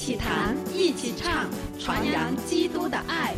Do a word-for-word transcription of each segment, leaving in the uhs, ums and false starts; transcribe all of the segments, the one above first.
起弹，一起唱，传扬基督的爱。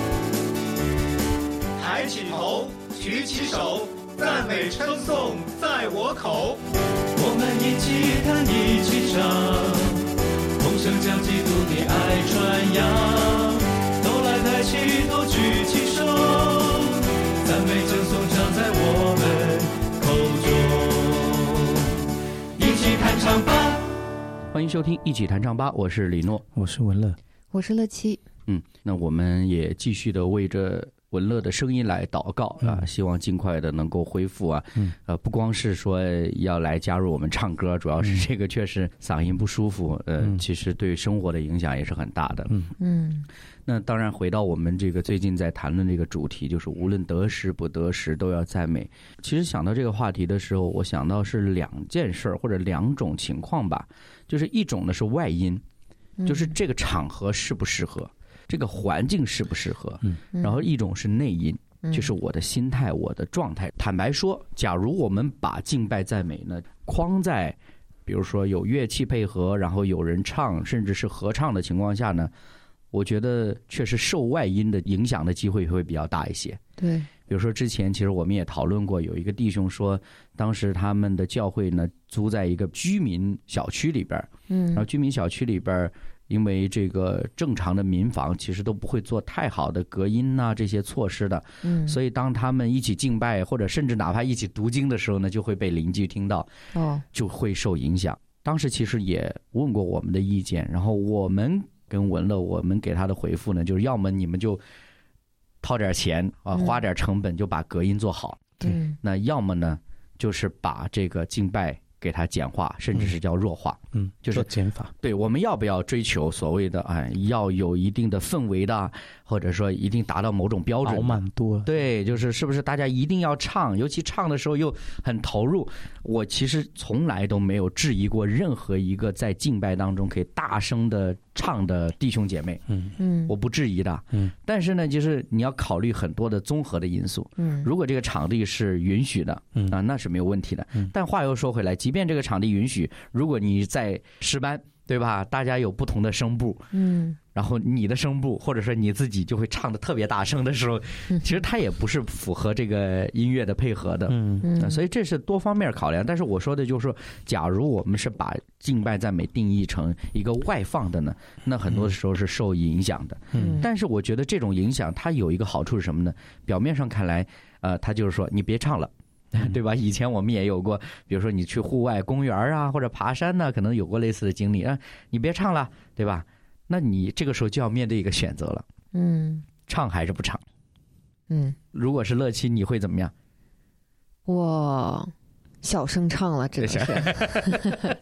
抬起头，举起手，赞美称颂在我口。 我们一起弹，一起唱，同声将基督的爱传扬。都来抬起头，举起手，赞美称颂常在我们口中。一起弹唱吧！ 欢迎收听一起弹唱吧，我是李诺， 我是文乐， 我是乐七。 嗯，那我们也继续的为着文乐的声音来祷告啊、嗯，希望尽快的能够恢复啊。嗯，呃，不光是说要来加入我们唱歌，主要是这个确实嗓音不舒服，呃，嗯、其实对生活的影响也是很大的。 嗯嗯。 那当然，回到我们这个最近在谈论这个主题，就是无论得时不得时都要赞美。其实想到这个话题的时候，我想到是两件事或者两种情况吧，就是一种呢是外因，就是这个场合适不适合。嗯，这个环境适不适合，嗯，然后一种是内因，嗯，就是我的心态，我的状态。坦白说，假如我们把敬拜赞美呢框在比如说有乐器配合，然后有人唱，甚至是合唱的情况下呢，我觉得确实受外因的影响的机会会比较大一些。 对， 比如说之前其实我们也讨论过，有一个弟兄说当时他们的教会呢租在一个居民小区里边，嗯，然后居民小区里边因为这个正常的民房其实都不会做太好的隔音呐、啊、这些措施的，嗯，所以当他们一起敬拜或者甚至哪怕一起读经的时候呢，就会被邻居听到，哦，就会受影响。当时其实也问过我们的意见，然后我们跟文乐我们给他的回复呢，就是要么你们就掏点钱啊，花点成本就把隔音做好，嗯，那要么呢就是把这个敬拜给它简化，甚至是叫弱化， 嗯，就是减法。 对，我们要不要追求所谓的哎，要有一定的氛围的，或者说一定达到某种标准， 饱满多。 对，就是是不是大家一定要唱，尤其唱的时候又很投入。我其实从来都没有质疑过任何一个在敬拜当中可以大声的唱的弟兄姐妹，嗯嗯，我不质疑的，嗯，但是呢，就是你要考虑很多的综合的因素，嗯，如果这个场地是允许的，嗯啊，那是没有问题的。嗯，但话又说回来，即便这个场地允许，如果你在诗班，对吧？大家有不同的声部，嗯，然后你的声部或者说你自己就会唱得特别大声的时候，其实它也不是符合这个音乐的配合的，嗯嗯，所以这是多方面考量。但是我说的就是说，假如我们是把敬拜赞美定义成一个外放的呢，那很多的时候是受影响的。嗯，但是我觉得这种影响它有一个好处是什么呢？表面上看来，呃，它就是说你别唱了。对吧？以前我们也有过，比如说你去户外公园啊，或者爬山呢、啊，可能有过类似的经历啊。你别唱了，对吧？那你这个时候就要面对一个选择了，嗯，唱还是不唱？嗯，如果是乐七，你会怎么样？ 我小声唱了，真的是。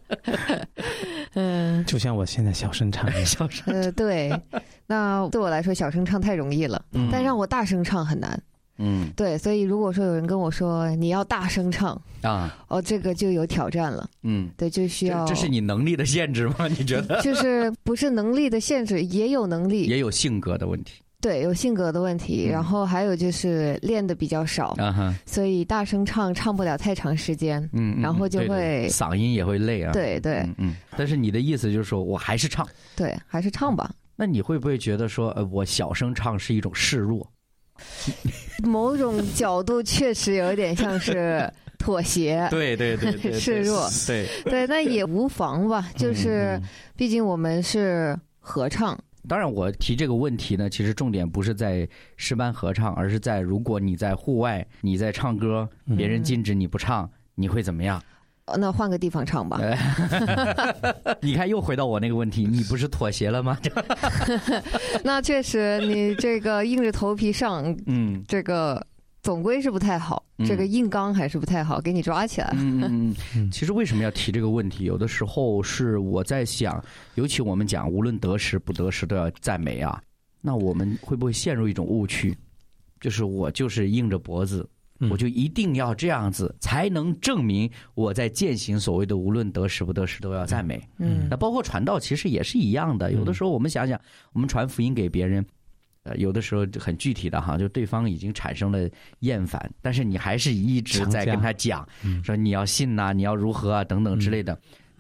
嗯，就像我现在小声唱， 小声。 呃，对，那对我来说，小声唱太容易了，嗯、但让我大声唱很难。嗯，对，所以如果说有人跟我说你要大声唱啊，哦，这个就有挑战了。嗯，对，就需要这, 这是你能力的限制吗？你觉得？ 就是不是能力的限制，也有能力， 也有性格的问题。 对，有性格的问题，嗯、然后还有就是练的比较少，啊、所以大声唱唱不了太长时间，嗯，然后就会对对嗓音也会累啊。 对对， 嗯, 嗯。但是你的意思就是说我还是唱， 对，还是唱吧。 那你会不会觉得说，呃，我小声唱是一种示弱？ 某种角度确实有点像是妥协， 对对对对， 示弱， 对对，那也无妨吧。就是毕竟我们是合唱。 当然，我提这个问题呢，其实重点不是在诗班合唱，而是在如果你在户外，你在唱歌，别人禁止你不唱，你会怎么样？ 那换个地方唱吧。 你看，又回到我那个问题，你不是妥协了吗？ 那确实，你这个硬着头皮上，嗯，这个总归是不太好，嗯、这个硬刚还是不太好，给你抓起来。 嗯嗯。其实为什么要提这个问题？有的时候是我在想，尤其我们讲无论得时不得时都要赞美啊，那我们会不会陷入一种误区？就是我就是硬着脖子。我就一定要这样子，才能证明我在践行所谓的无论得时不得时都要赞美。嗯，那包括传道其实也是一样的。有的时候我们想想，我们传福音给别人，呃，有的时候很具体的哈，就对方已经产生了厌烦，但是你还是一直在跟他讲，说你要信呐、啊，你要如何啊等等之类的。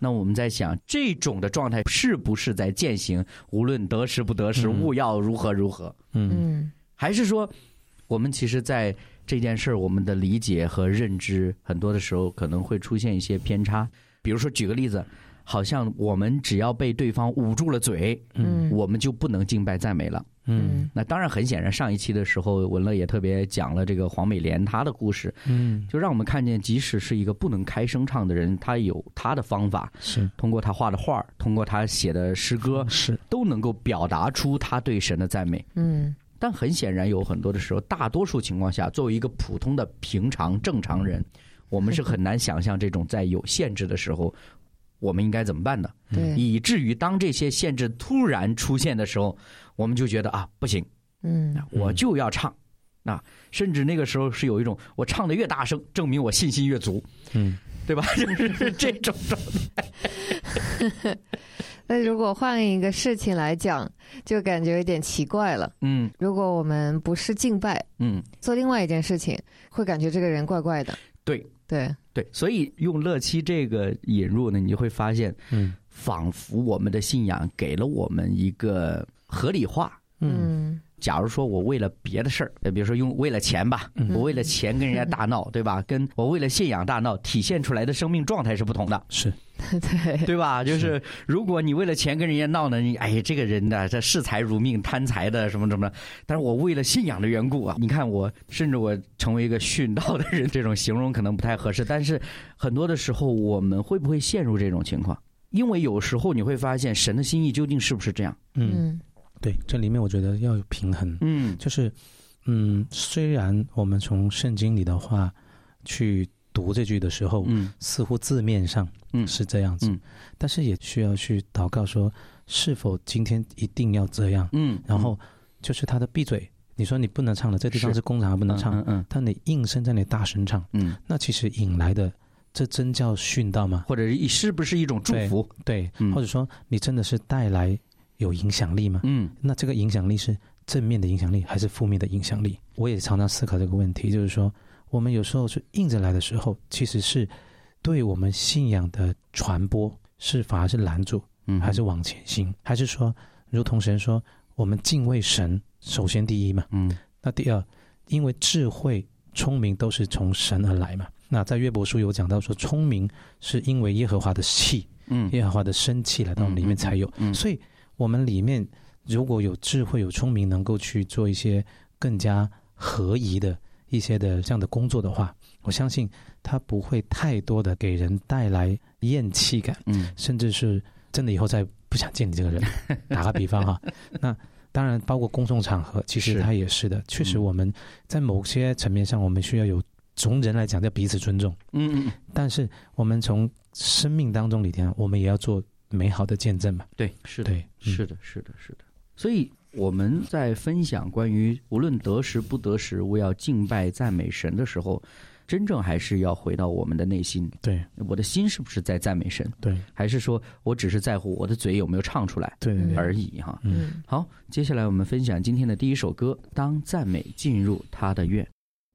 那我们在想，这种的状态是不是在践行无论得时不得时，嗯、勿要如何如何？嗯，还是说我们其实在这件事我们的理解和认知很多的时候可能会出现一些偏差？比如说举个例子，好像我们只要被对方捂住了嘴，嗯，我们就不能敬拜赞美了。嗯，那当然很显然，上一期的时候文乐也特别讲了这个黄美莲她的故事，嗯，就让我们看见，即使是一个不能开声唱的人，他有他的方法，是通过他画的画，通过他写的诗歌，是都能够表达出他对神的赞美。嗯，但很显然有很多的时候，大多数情况下，作为一个普通的平常正常人，我们是很难想象这种在有限制的时候我们应该怎么办的？对，以至于当这些限制突然出现的时候，我们就觉得啊，不行，嗯，我就要唱，啊，甚至那个时候是有一种我唱的越大声，证明我信心越足，嗯，对吧？就是这种状态。 那如果换一个事情来讲，就感觉有点奇怪了。嗯，如果我们不是敬拜，嗯，做另外一件事情，会感觉这个人怪怪的。 对。 对对，所以用乐期这个引入呢，你就会发现，嗯，仿佛我们的信仰给了我们一个合理化。嗯，假如说我为了别的事儿，比如说用为了钱吧，嗯、我为了钱跟人家大闹，对吧？跟我为了信仰大闹，体现出来的生命状态是不同的。 是。 对对吧？就是如果你为了钱跟人家闹呢，你哎，这个人的这视财如命、贪财的什么什么，但是我为了信仰的缘故啊，你看我甚至我成为一个殉道的人，这种形容可能不太合适，但是很多的时候我们会不会陷入这种情况？因为有时候你会发现神的心意究竟是不是这样？ 嗯，对，这里面我觉得要有平衡。嗯，就是嗯，虽然我们从圣经里的话去读这句的时候，嗯，似乎字面上是这样子，嗯，但是也需要去祷告说，是否今天一定要这样？嗯，然后就是他的闭嘴，你说你不能唱了，这地方是工厂不能唱，嗯嗯，但你硬生在你大声唱，嗯，那其实引来的这真叫殉道吗？ 或者是不是一种祝福？ 对，对嗯、或者说你真的是带来有影响力吗？嗯，那这个影响力是正面的影响力还是负面的影响力？我也常常思考这个问题，就是说。我们有时候是硬着来的时候，其实是对我们信仰的传播是反而是拦住，嗯，还是往前行，还是说，如同神说，我们敬畏神，首先第一嘛，嗯，那第二，因为智慧、聪明都是从神而来嘛。那在约伯书有讲到说，聪明是因为耶和华的气，嗯，耶和华的生气来到里面才有，嗯，所以我们里面如果有智慧、有聪明，能够去做一些更加合宜的。一些的这样的工作的话，我相信它不会太多的给人带来厌弃感，嗯，甚至是真的以后再不想见你这个人。打个比方哈，那当然包括公众场合，其实它也是的。确实我们在某些层面上，我们需要有从人来讲叫彼此尊重，嗯嗯，但是我们从生命当中里边，我们也要做美好的见证嘛。 对，是的，是的，是的，是的。所以。我们在分享关于无论得时不得时，我要敬拜赞美神的时候，真正还是要回到我们的内心。 对， 我的心是不是在赞美神？ 对， 还是说我只是在乎我的嘴有没有唱出来？ 对而已哈。嗯，好，接下来我们分享今天的第一首歌，当赞美进入他的院。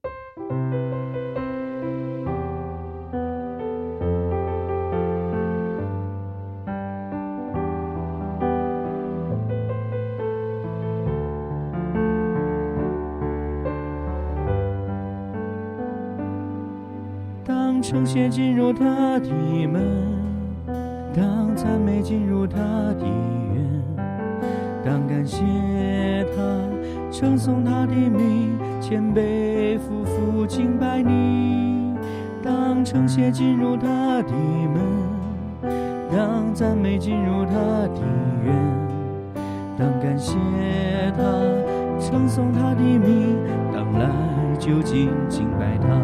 圣血进入他的门，当赞美进入他的院，当感谢他，称颂他的名，谦卑夫妇敬拜你。当圣血进入他的门，当赞美进入他的院，当感谢他，称颂他的名，当来就近敬拜他。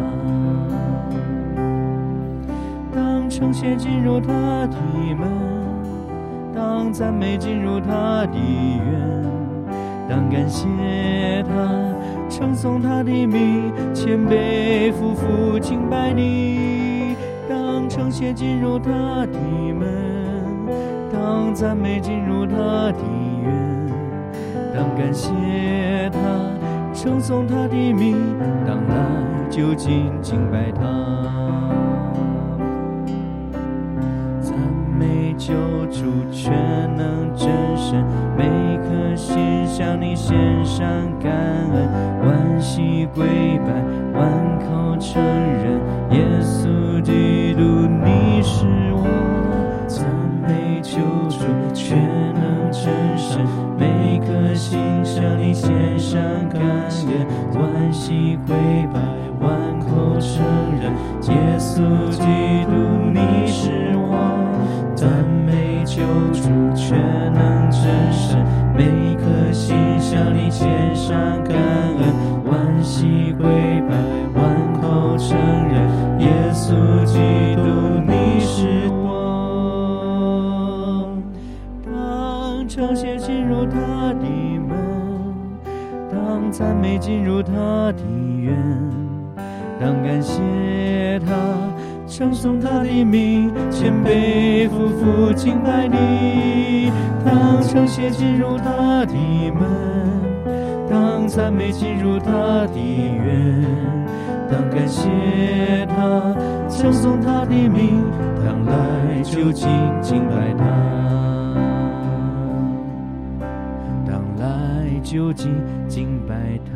圣血进入他的门，当赞美进入他的院，当感谢他，称颂他的名，谦卑夫妇敬拜你。当圣血进入他的门，当赞美进入他的院，当感谢他，称颂他的名，当来就近敬拜他。 美救主，全能真神，每颗心向你献上感恩，万膝跪拜，万口承认，耶稣基督你是我赞美救主，全能真神，每颗心向你献上感恩，万膝跪拜，万口承认，耶稣基督你是我赞美救主，全能真神，每颗心向你献上感恩，万膝跪拜，万口承认，耶稣基督你是我。当称谢进入他的门，当赞美进入他的院，当感谢他，称颂他的名，谦卑夫妇敬拜你。当称谢进入他的门，当赞美进入他的院，当感谢他，称颂他的名，当来就近敬拜他，当来就近敬拜他。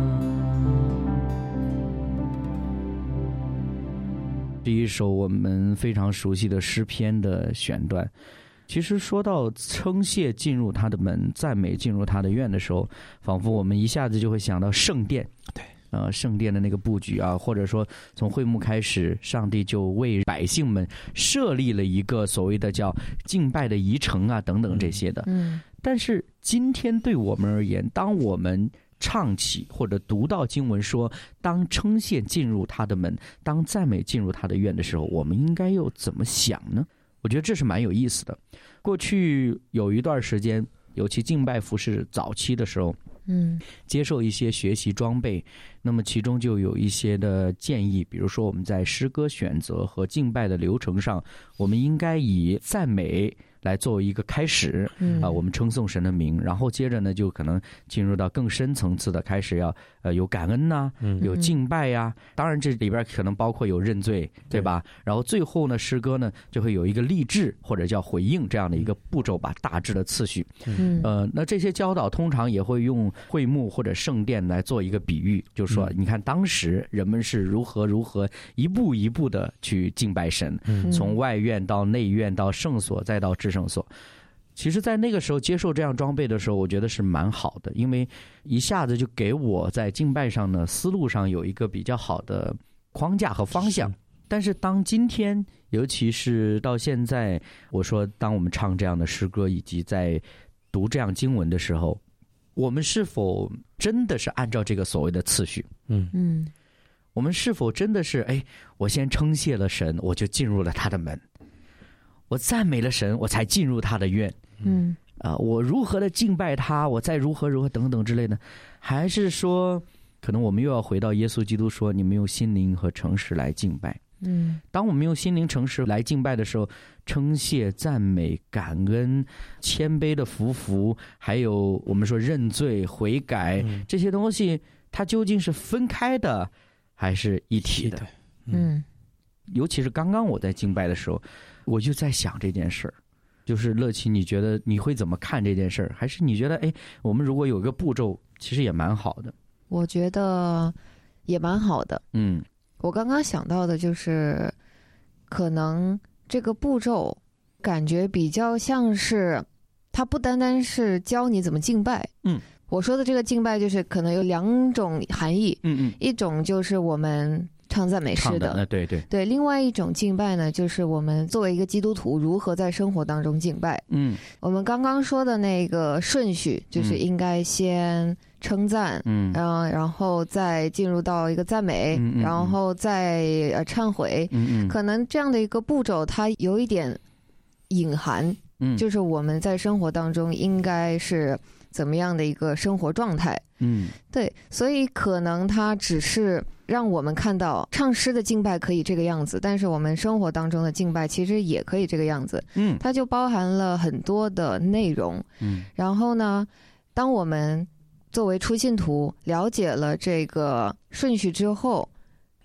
是一首我们非常熟悉的诗篇的选段。其实说到称谢进入他的门，赞美进入他的院的时候，仿佛我们一下子就会想到圣殿，对，呃，圣殿的那个布局啊，或者说从会幕开始，上帝就为百姓们设立了一个所谓的叫敬拜的仪程啊，等等这些的。嗯，但是今天对我们而言，当我们唱起或者读到经文说当称谢进入他的门，当赞美进入他的院的时候，我们应该又怎么想呢？我觉得这是蛮有意思的。过去有一段时间，尤其敬拜服事早期的时候，嗯，接受一些学习装备，那么其中就有一些的建议，比如说我们在诗歌选择和敬拜的流程上，我们应该以赞美来作为一个开始，啊、呃，我们称颂神的名，然后接着呢，就可能进入到更深层次的，开始要呃有感恩呐、啊，有敬拜呀、啊。当然这里边可能包括有认罪，对吧？然后最后呢，诗歌呢就会有一个励志或者叫回应这样的一个步骤吧，大致的次序。嗯，呃，那这些教导通常也会用会幕或者圣殿来做一个比喻，就是说，你看当时人们是如何如何一步一步的去敬拜神，嗯、从外院到内院到圣所再到至圣所。其实在那个时候接受这样装备的时候，我觉得是蛮好的，因为一下子就给我在敬拜上呢思路上有一个比较好的框架和方向。但是当今天尤其是到现在，我说当我们唱这样的诗歌以及在读这样经文的时候，我们是否真的是按照这个所谓的次序？嗯嗯，我们是否真的是哎，我先称谢了神，我就进入了他的门，我赞美了神，我才进入他的院。嗯，啊、呃，我如何的敬拜他，我再如何如何等等之类的，还是说，可能我们又要回到耶稣基督说，你们用心灵和诚实来敬拜。嗯，当我们用心灵诚实来敬拜的时候，称谢、赞美、感恩、谦卑的服服，还有我们说认罪、悔改、嗯、这些东西，它究竟是分开的，还是一体的？嗯，尤其是刚刚我在敬拜的时候，我就在想这件事儿。就是乐琪，你觉得你会怎么看这件事儿？还是你觉得，哎，我们如果有一个步骤，其实也蛮好的？ 我觉得也蛮好的。嗯。我刚刚想到的就是，可能这个步骤感觉比较像是，它不单单是教你怎么敬拜。嗯，我说的这个敬拜就是可能有两种含义。嗯嗯，一种就是我们唱赞美诗的， 的对对对，另外一种敬拜呢，就是我们作为一个基督徒如何在生活当中敬拜。嗯，我们刚刚说的那个顺序，就是应该先称赞，嗯，呃，然后再进入到一个赞美，嗯嗯、然后再呃忏悔，嗯嗯，可能这样的一个步骤，它有一点隐含，嗯，就是我们在生活当中应该是怎么样的一个生活状态，嗯，对，所以可能它只是让我们看到唱诗的敬拜可以这个样子，但是我们生活当中的敬拜其实也可以这个样子，嗯，它就包含了很多的内容，嗯，然后呢，当我们作为初信徒了解了这个顺序之后，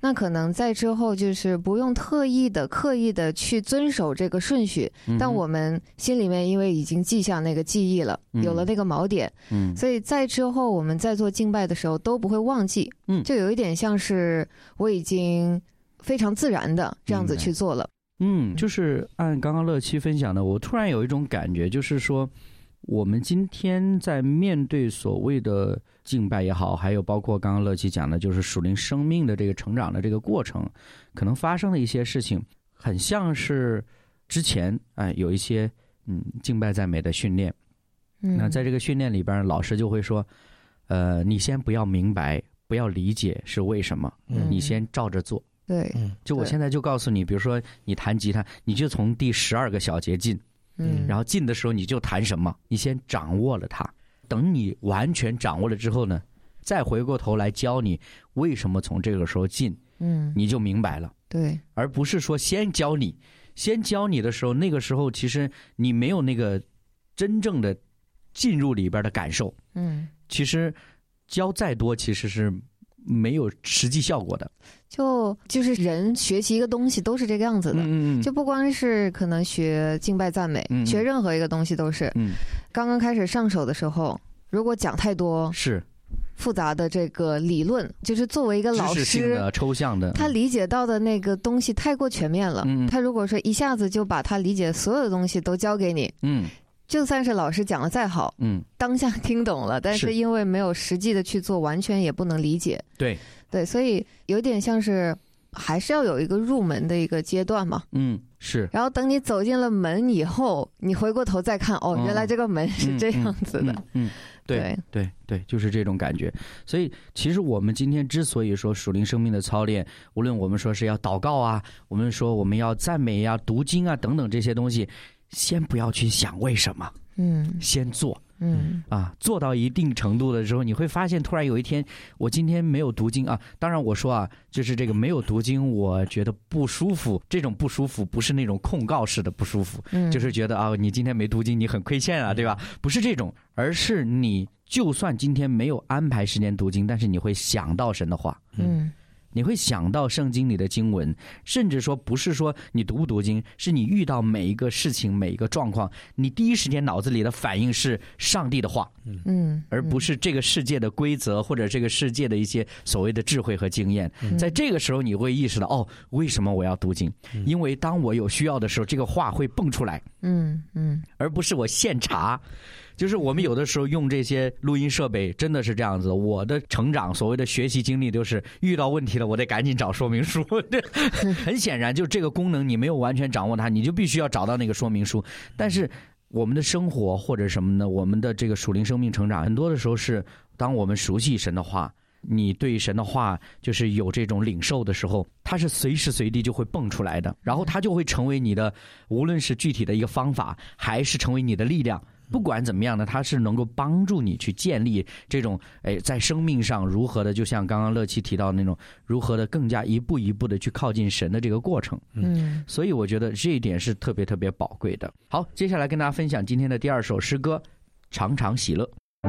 那可能在之后就是不用特意的刻意的去遵守这个顺序，嗯、但我们心里面因为已经记下那个记忆了，嗯、有了那个锚点，嗯，所以在之后我们在做敬拜的时候都不会忘记，嗯，就有一点像是我已经非常自然的这样子去做了。 嗯，就是按刚刚乐七分享的，我突然有一种感觉，就是说我们今天在面对所谓的敬拜也好，还有包括刚刚乐七讲的就是属灵生命的这个成长的这个过程，可能发生的一些事情很像是之前哎有一些嗯敬拜赞美的训练，嗯，那在这个训练里边老师就会说呃你先不要明白不要理解是为什么，嗯，你先照着做。 对， 就我现在就告诉你，比如说你弹吉他，你就从第十二个小节进，嗯，然后进的时候你就弹什么，你先掌握了它。等你完全掌握了之后呢，再回过头来教你为什么从这个时候进，嗯，你就明白了。 对， 而不是说先教你，先教你的时候，那个时候其实你没有那个真正的进入里边的感受，嗯，其实教再多其实是没有实际效果的。 就就是人学习一个东西都是这个样子的，嗯嗯，就不光是可能学敬拜赞美，嗯，学任何一个东西都是，嗯，刚刚开始上手的时候，如果讲太多是复杂的这个理论，就是作为一个老师， 知识性的抽象的， 他理解到的那个东西太过全面了，嗯，他如果说一下子就把他理解所有的东西都教给你，嗯，就算是老师讲的再好，嗯，当下听懂了，但是因为没有实际的去做，完全也不能理解。 对对，所以有点像是还是要有一个入门的一个阶段嘛。 嗯，是。 然后等你走进了门以后，你回过头再看，哦，原来这个门是这样子的。 嗯，嗯嗯对对对，就是这种感觉。所以其实我们今天之所以说属灵生命的操练，无论我们说是要祷告啊，我们说我们要赞美啊、读经啊等等这些东西，先不要去想为什么，嗯，先做。嗯啊，做到一定程度的时候，你会发现突然有一天，我今天没有读经啊。当然我说啊，就是这个没有读经，我觉得不舒服。这种不舒服不是那种控告式的不舒服，嗯，就是觉得啊，你今天没读经，你很亏欠啊，对吧？不是这种，而是你就算今天没有安排时间读经，但是你会想到神的话，嗯。你会想到圣经里的经文，甚至说不是说你读不读经，是你遇到每一个事情每一个状况，你第一时间脑子里的反应是上帝的话，嗯，而不是这个世界的规则或者这个世界的一些所谓的智慧和经验。嗯，在这个时候你会意识到，哦，为什么我要读经？因为当我有需要的时候，这个话会蹦出来，嗯嗯，而不是我现查。就是我们有的时候用这些录音设备真的是这样子，我的成长所谓的学习经历就是遇到问题了我得赶紧找说明书。很显然就这个功能你没有完全掌握它，你就必须要找到那个说明书。但是我们的生活或者什么呢，我们的这个属灵生命成长很多的时候是当我们熟悉神的话，你对神的话就是有这种领受的时候，它是随时随地就会蹦出来的，然后它就会成为你的无论是具体的一个方法还是成为你的力量。不管怎么样呢，它是能够帮助你去建立这种哎，在生命上如何的，就像刚刚乐琪提到的那种，如何的更加一步一步的去靠近神的这个过程。嗯，所以我觉得这一点是特别特别宝贵的。好，接下来跟大家分享今天的第二首诗歌《常常喜乐》。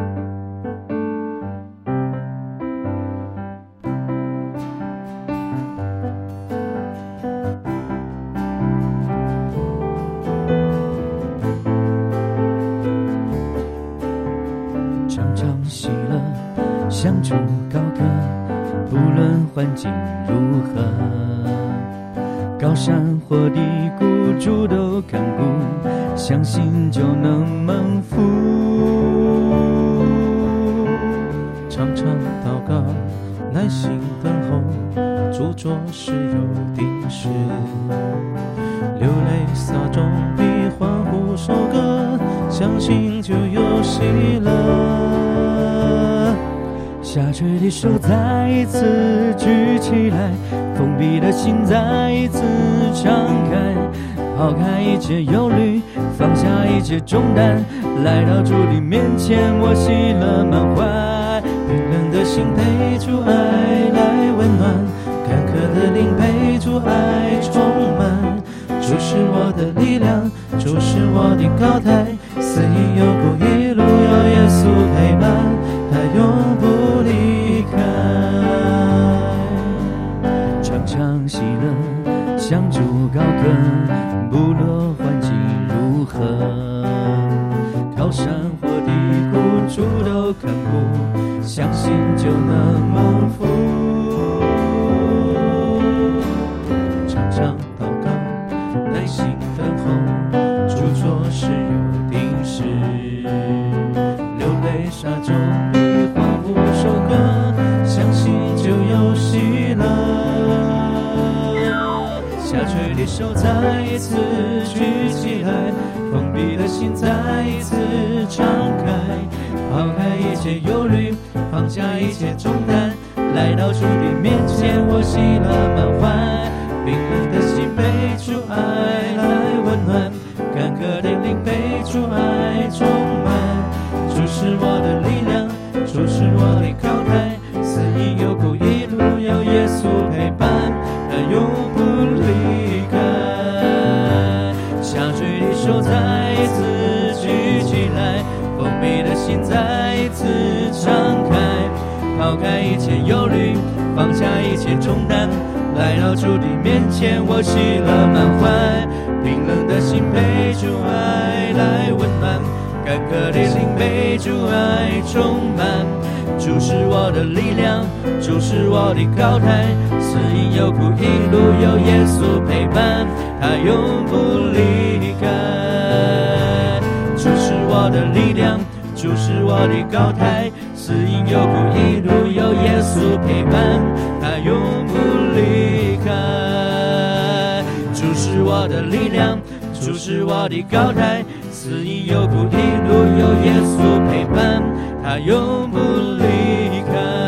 向主高歌，不论环境如何，高山或低谷主都看顾，相信就能蒙福。常常祷告，耐心等候，主做事有定时，流泪撒种比欢呼收割，相信就有喜乐。下垂的手再一次举起来，封闭的心再一次敞开，抛开一切忧虑，放下一切重担，来到主的面前，我喜乐满怀。冰冷的心被主爱来温暖，干渴的灵被主爱充满。主是我的力量，主是我的高台，死亦有苦，一路有耶稣陪伴，他永不离开。常高山或低谷，处都看顾，相信就能蒙福。常常祷告，耐心等候，主做事有定时，流泪沙中比花无收割，相信就有喜乐。下垂的手再一次举起来，封闭的心再一次敞开，抛开一切忧虑，放下一切重担，来到主的面前，我喜乐满怀。冰冷的心被主爱来温暖，干渴的灵被主爱充满。主是我的力量，主是我的高台，死因有苦一路有耶稣陪伴，他永不离开。下垂的手再一次举起来，封闭的心再一次敞开，抛开一切忧虑，放下一切重担，来到主的面前，我喜乐满怀。冰冷的心被主爱来温暖，干渴的灵被主爱充满。主是我的力量，主是我的高台，死因有苦一路有耶稣陪伴，他永不离开。主是我的力量，主是我的高台，死因有苦一路有耶稣陪伴，他永不离开。主是我的力量，主是我的高台，死因有苦一路有耶稣陪伴，他永不离开。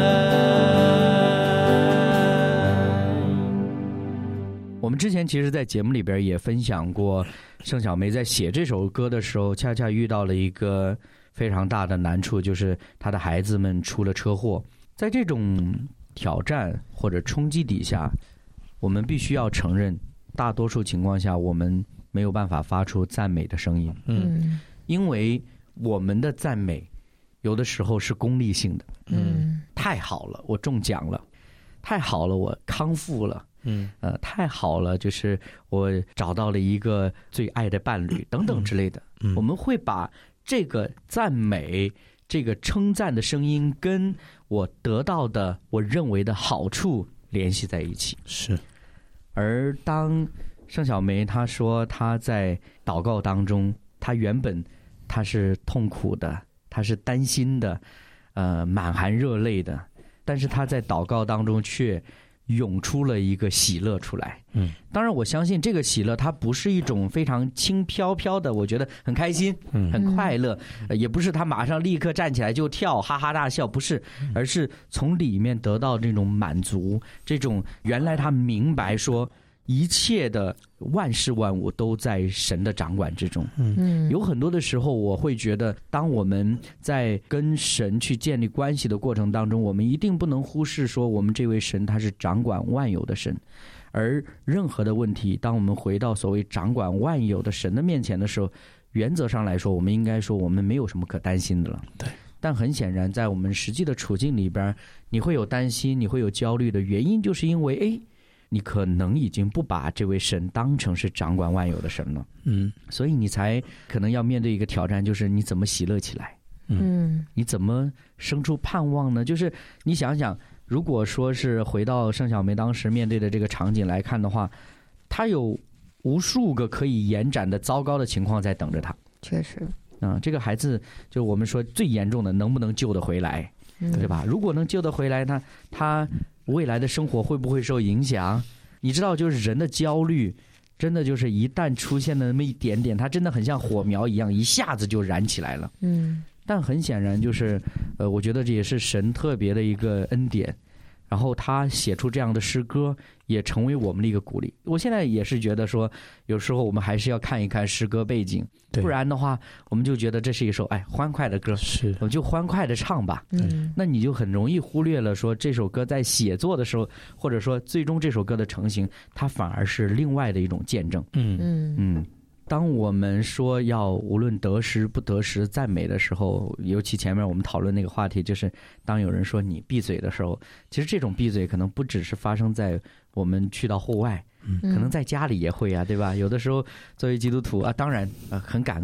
我们之前其实在节目里边也分享过，盛小梅在写这首歌的时候恰恰遇到了一个非常大的难处，就是她的孩子们出了车祸。在这种挑战或者冲击底下，我们必须要承认，大多数情况下我们没有办法发出赞美的声音。嗯，因为我们的赞美有的时候是功利性的。嗯，太好了，我中奖了；太好了，我康复了。嗯，呃，太好了，就是我找到了一个最爱的伴侣，等等之类的。嗯，我们会把这个赞美、这个称赞的声音跟我得到的我认为的好处联系在一起。 是。 而当盛小梅她说她在祷告当中，她原本她是痛苦的，她是担心的，呃，满含热泪的，但是她在祷告当中却涌出了一个喜乐出来。嗯，当然我相信这个喜乐它不是一种非常轻飘飘的，我觉得很开心、嗯、很快乐、呃、也不是他马上立刻站起来就跳哈哈大笑，不是，而是从里面得到这种满足，这种原来他明白说一切的万事万物都在神的掌管之中。嗯，有很多的时候我会觉得，当我们在跟神去建立关系的过程当中，我们一定不能忽视说我们这位神他是掌管万有的神，而任何的问题当我们回到所谓掌管万有的神的面前的时候，原则上来说我们应该说我们没有什么可担心的了。对，但很显然在我们实际的处境里边，你会有担心，你会有焦虑的原因，就是因为诶你可能已经不把这位神当成是掌管万有的神了。嗯，所以你才可能要面对一个挑战，就是你怎么喜乐起来。嗯，你怎么生出盼望呢？就是你想想，如果说是回到盛小梅当时面对的这个场景来看的话，她有无数个可以延展的糟糕的情况在等着她。 确实。 嗯，这个孩子就我们说最严重的能不能救得回来，嗯、对吧？如果能救得回来，他他未来的生活会不会受影响？你知道，就是人的焦虑，真的就是一旦出现了那么一点点，它真的很像火苗一样，一下子就燃起来了。嗯，但很显然就是，呃，我觉得这也是神特别的一个恩典。然后他写出这样的诗歌，也成为我们的一个鼓励。我现在也是觉得说，有时候我们还是要看一看诗歌背景，不然的话，我们就觉得这是一首哎欢快的歌，是我们就欢快的唱吧。嗯，那你就很容易忽略了说这首歌在写作的时候，或者说最终这首歌的成型，它反而是另外的一种见证。嗯嗯嗯。当我们说要无论得失不得失赞美的时候，尤其前面我们讨论那个话题，就是当有人说你闭嘴的时候，其实这种闭嘴可能不只是发生在我们去到户外，可能在家里也会啊，对吧？有的时候作为基督徒啊，当然、呃、很感恩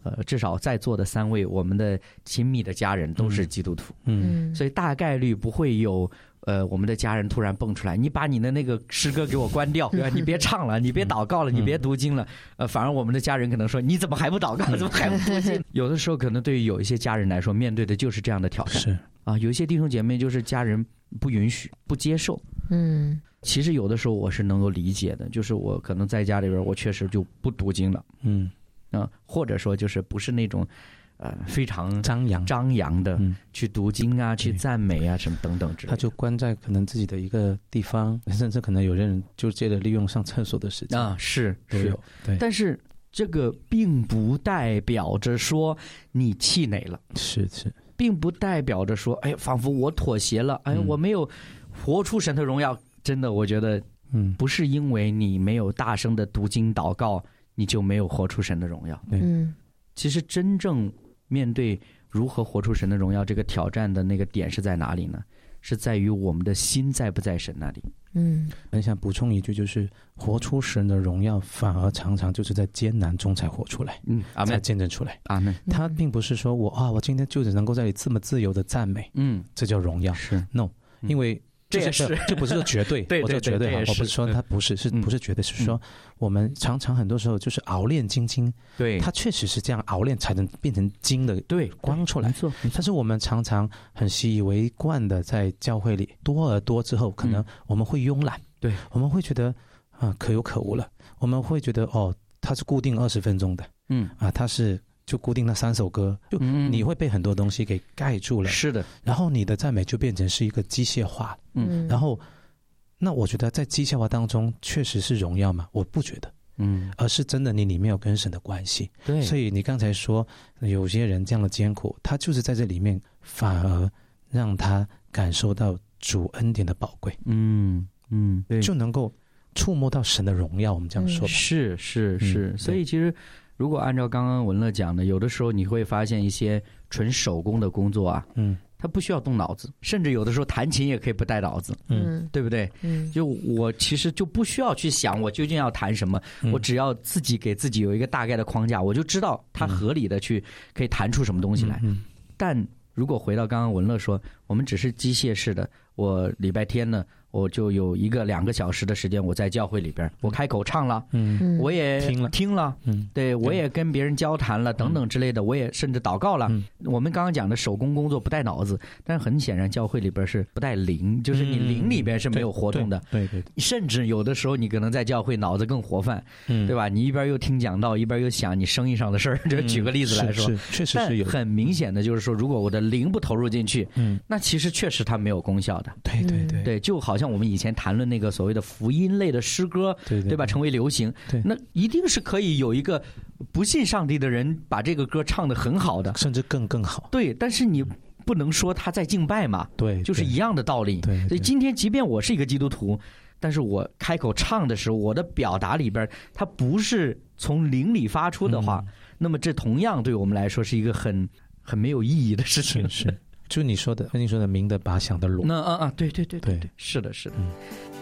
呃，至少在座的三位，我们的亲密的家人都是基督徒，嗯，所以大概率不会有呃我们的家人突然蹦出来，你把你的那个诗歌给我关掉，你别唱了，你别祷告了，你别读经了，呃，反而我们的家人可能说你怎么还不祷告，怎么还不读经？有的时候可能对于有一些家人来说，面对的就是这样的挑战， 是啊，有一些弟兄姐妹就是家人不允许、不接受，嗯。其实有的时候我是能够理解的，就是我可能在家里边，我确实就不读经了，嗯，啊，或者说就是不是那种，呃，非常张扬张扬的去读经啊、嗯、去赞美啊什么等等之类的， 他就关在可能自己的一个地方，甚至可能有人就借着利用上厕所的时间啊，是都有，对， 但是这个并不代表着说你气馁了， 是是， 并不代表着说，哎，仿佛我妥协了，哎，我没有活出神的荣耀。真的，我觉得，嗯，不是因为你没有大声的读经祷告，你就没有活出神的荣耀。嗯，其实真正面对如何活出神的荣耀这个挑战的那个点是在哪里呢？是在于我们的心在不在神那里。 嗯，很想补充一句，就是活出神的荣耀，反而常常就是在艰难中才活出来，嗯，才见证出来。 阿们。 他并不是说我啊，我今天就是能够在你这么自由的赞美，嗯，这叫荣耀。 是 ，no， 因为。 这也是， 这不是绝对， 对我说绝对，我不是说它不是，是不是绝对？是说我们常常很多时候就是熬炼精金，对，它确实是这样熬炼才能变成金的，对，光出来。没错，但是我们常常很习以为惯的在教会里多而多之后，可能我们会慵懒，对，我们会觉得啊可有可无了，我们会觉得哦，它是固定二十分钟的，嗯啊，它是。就固定那三首歌，就你会被很多东西给盖住了， 是的。 然后你的赞美就变成是一个机械化，嗯。然后，那我觉得在机械化当中确实是荣耀嘛，我不觉得，嗯，而是真的你里面有跟神的关系，对。所以你刚才说有些人这样的艰苦，他就是在这里面反而让他感受到主恩典的宝贵，嗯嗯，对，就能够触摸到神的荣耀。我们这样说吧， 嗯、是是是、嗯，所以其实。如果按照刚刚文乐讲的，有的时候你会发现一些纯手工的工作啊，嗯，它不需要动脑子，甚至有的时候弹琴也可以不带脑子，嗯，对不对？嗯，就我其实就不需要去想我究竟要弹什么，嗯、我只要自己给自己有一个大概的框架，我就知道它合理的去可以弹出什么东西来。嗯，但如果回到刚刚文乐说，我们只是机械式的，我礼拜天呢。我就有一个两个小时的时间，我在教会里边，我开口唱了，嗯，我也听了听了，嗯，对我也跟别人交谈了，等等之类的，我也甚至祷告了。嗯、我们刚刚讲的手工工作不带脑子，但是很显然教会里边是不带灵，就是你灵里边是没有活动的， 对 对, 对, 对， 甚至有的时候你可能在教会脑子更活泛，嗯，对吧？你一边又听讲道，一边又想你生意上的事儿。就举个例子来说， 嗯、是确实是有， 很明显的就是说，如果我的灵不投入进去，嗯，那其实确实它没有功效的。 对对对， 对，就好像我们以前谈论那个所谓的福音类的诗歌，对 对, 对吧？成为流行，对，那一定是可以有一个不信上帝的人把这个歌唱得很好的， 甚至更更好。 对，但是你不能说他在敬拜嘛，对，就是一样的道理。对，所以今天即便我是一个基督徒，但是我开口唱的时候，我的表达里边，它不是从灵里发出的话，嗯、那么这同样对我们来说是一个很很没有意义的事情。 是，是就你说的，跟你说的明的拔响的锣。 那啊啊，对对对对对，是的，是的。嗯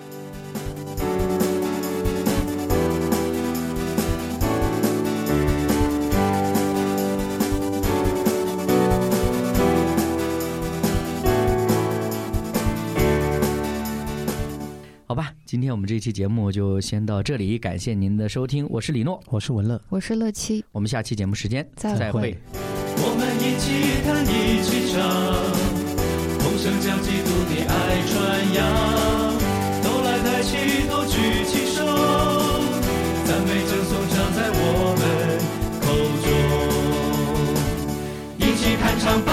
好吧，今天我们这期节目就先到这里，感谢您的收听，我是李诺， 我是文乐， 我是乐七， 我们下期节目时间再会。 我们一起弹，一起唱，同声将基督的爱传扬，都来抬起头，举起手，赞美正颂唱在我们口中，一起弹唱吧。